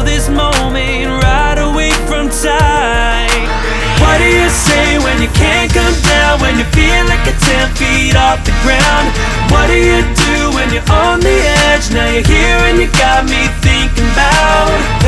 this moment right away from time. What do you say when you can't come down, when you feel like you're 10 feet off the ground? What do you do when you're on the edge? Now you're here and you got me thinking about